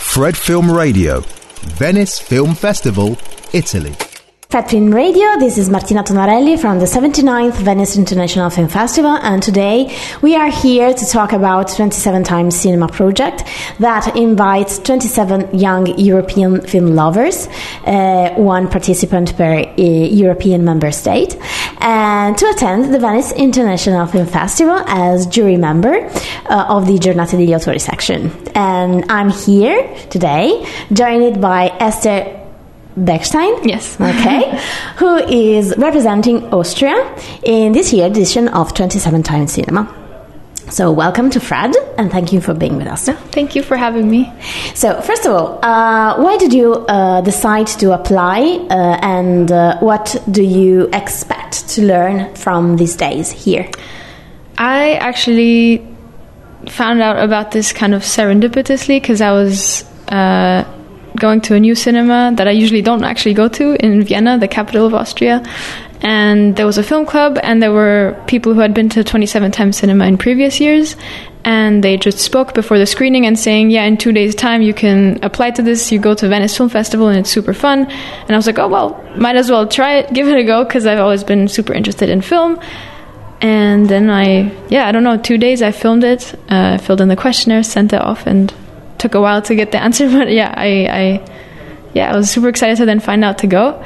Fred Film Radio, Venice Film Festival, Italy. Fred Film Radio, this is Martina Tonarelli from the 79th Venice International Film Festival, and today we are here to talk about 27 Times Cinema project that invites 27 young European film lovers, one participant per European member state, and to attend the Venice International Film Festival as jury member of the Giornate degli Autori section. And I'm here today, joined by Esther Bechstein, yes, okay, who is representing Austria in this year's edition of 27 Times Cinema. So welcome to Fred, and thank you for being with us. Thank you for having me. So first of all, why did you decide to apply, and what do you expect to learn from these days here? I actually found out about this kind of serendipitously because I was going to a new cinema that I usually don't actually go to in Vienna, the capital of Austria. And there was a film club, and there were people who had been to 27 Times Cinema in previous years, and they just spoke before the screening and saying, yeah, in 2 days' time you can apply to this, you go to Venice Film Festival and it's super fun. And I was like, oh, well, might as well try it, give it a go, because I've always been super interested in film. And then I don't know, 2 days I filmed it, filled in the questionnaire, sent it off, and took a while to get the answer, but I was super excited to then find out to go.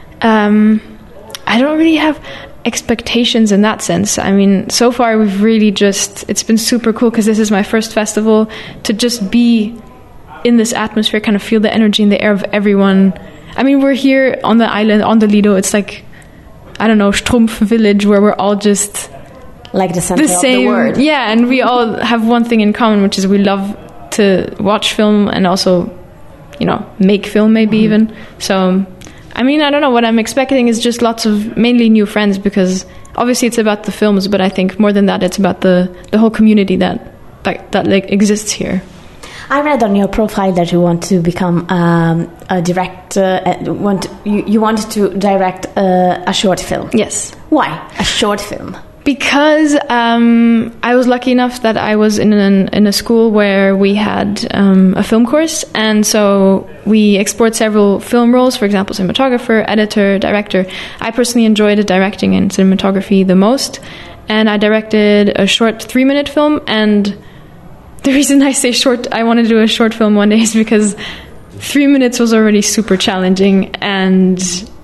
I don't really have expectations in that sense. I mean, so far we've really it's been super cool because this is my first festival, to just be in this atmosphere, kind of feel the energy in the air of everyone. I mean, we're here on the island, on the Lido. It's like, I don't know, Strumpf village, where we're all just like the center of the world. Yeah, and we all have one thing in common, which is we love to watch film and also, make film maybe even. So, I mean, I don't know, what I'm expecting is just lots of mainly new friends, because obviously it's about the films, but I think more than that, it's about the whole community that exists here. I read on your profile that you want to become a director. You wanted to direct a short film. Yes. Why a short film? Because I was lucky enough that I was in a school where we had a film course, and so we explored several film roles, for example, cinematographer, editor, director. I personally enjoyed directing and cinematography the most, and I directed a short 3-minute film. And the reason I say short, I wanted to do a short film one day, is because 3 minutes was already super challenging, and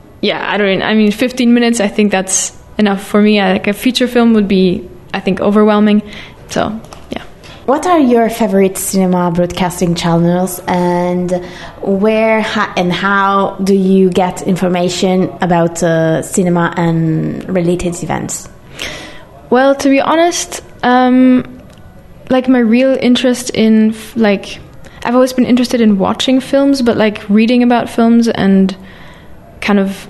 15 minutes, I think that's enough for me. Like a feature film would be, I think, overwhelming. So, yeah. What are your favorite cinema broadcasting channels, and where and how do you get information about cinema and related events? Well, to be honest, my real interest in, I've always been interested in watching films, but reading about films and kind of,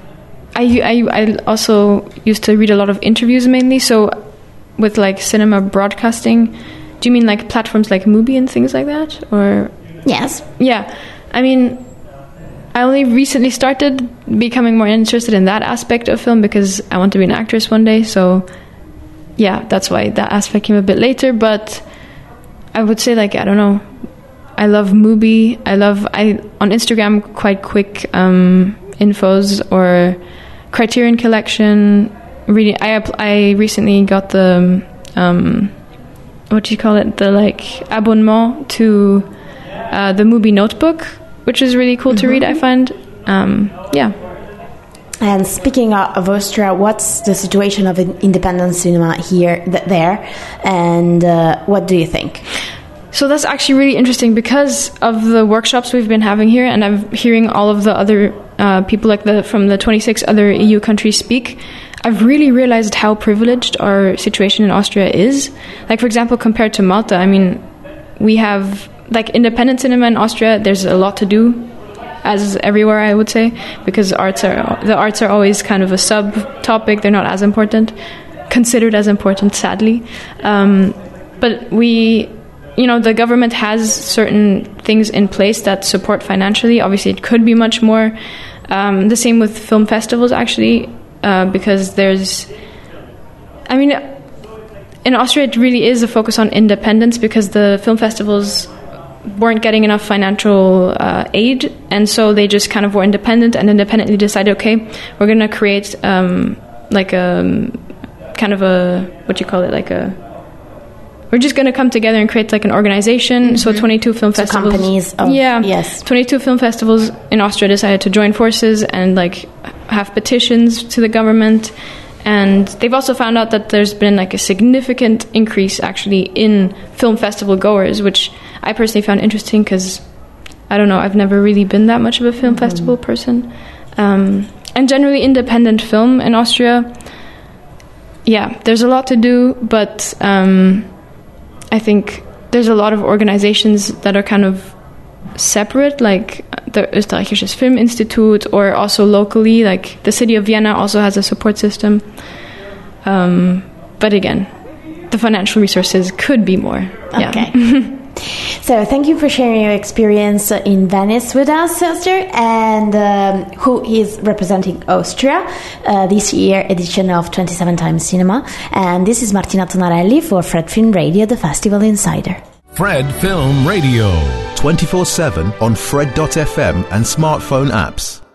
I also used to read a lot of interviews mainly. So with cinema broadcasting, do you mean platforms like Mubi and things like that? Or yes. Yeah. I mean, I only recently started becoming more interested in that aspect of film because I want to be an actress one day. So yeah, that's why that aspect came a bit later. But I would say I don't know, I love Mubi. On Instagram, quite quick infos, or Criterion Collection. Reading. I recently got the what do you call it? The abonnement to the Mubi Notebook, which is really cool to read. I find. Yeah. And speaking of Austria, what's the situation of independent cinema here, there, and what do you think? So that's actually really interesting because of the workshops we've been having here, and I'm hearing all of the other people from the 26 other EU countries speak. I've really realized how privileged our situation in Austria is. For example, compared to Malta, I mean, we have independent cinema in Austria. There's a lot to do, as everywhere, I would say, because the arts are always kind of a sub-topic. They're not as important, considered as important, sadly. But the government has certain things in place that support financially. Obviously, it could be much more. The same with film festivals, actually, because in Austria, it really is a focus on independence, because the film festivals weren't getting enough financial aid, and so they just kind of were independent and independently decided, okay, we're going to create like a kind of a, what do you call it, like a, we're just going to come together and create like an organization. So 22 film festivals. Companies. Yes. 22 film festivals in Austria decided to join forces and like have petitions to the government. And they've also found out that there's been like a significant increase actually in film festival goers, which I personally found interesting because, I don't know, I've never really been that much of a film festival person. And generally independent film in Austria, yeah, there's a lot to do, but I think there's a lot of organizations that are kind of separate, like the Österreichisches Filminstitut, or also locally, like the city of Vienna also has a support system. But again, the financial resources could be more. Okay. So thank you for sharing your experience in Venice with us, Esther, and who is representing Austria this year edition of 27 Times Cinema. And this is Martina Tonarelli for Fred Film Radio, the Festival Insider. Fred Film Radio. 24/7 on Fred.fm and smartphone apps.